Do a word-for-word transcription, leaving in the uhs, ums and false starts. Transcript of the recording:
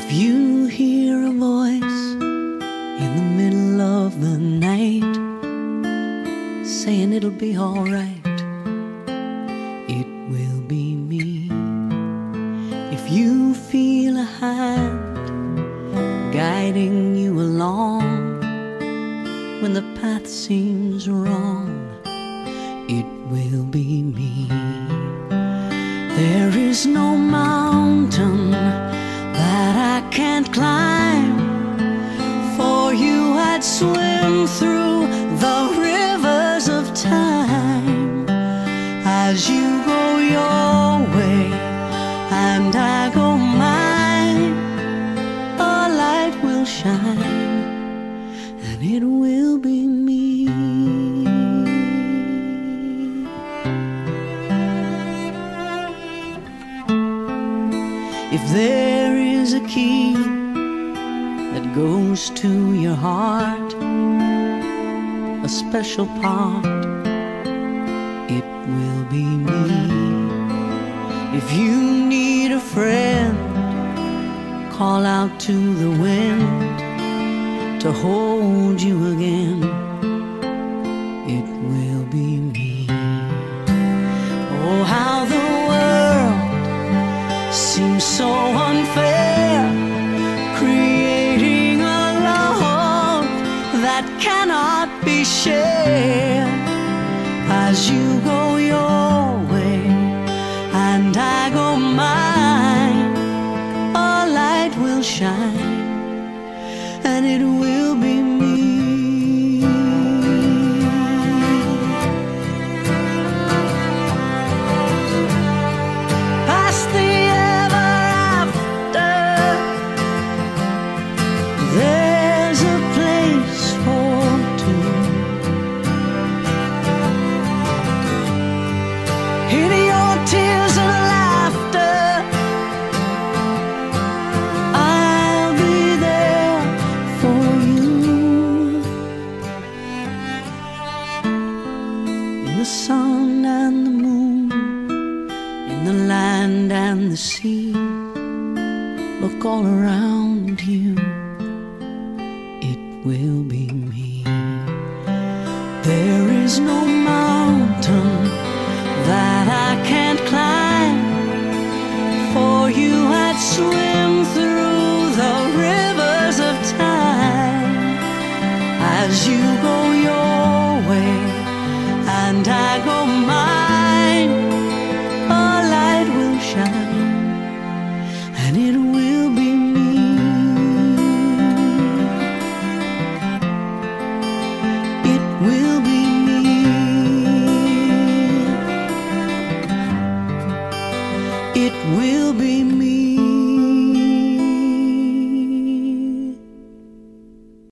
If you hear a voice in the middle of the night saying it'll be alright, it will be me. If you feel a hand guiding you along when the path seems wrong, it will be me. There is no mountain that I can't climb. For you I'd swim through the rivers of time. As you go your way and I go mine, a light will shine and it will be me. If there is a key that goes to your heart, a special part, it will be me. If you need a friend, call out to the wind to hold you again, it will be me. Oh, how the world seems so unfair, creating a love that cannot be shared. As you go your way and I go mine, a light will shine and it will be me. Past the there's a place for two. In your tears and laughter, I'll be there for you. In the sun and the moon, in the land and the sea, look all around you, it will be me. There is no mountain that I can't climb. For you I'd swim through the rivers of time. As you go your way and I go mine, a light will shine and it will be me. It will be me. It will be me.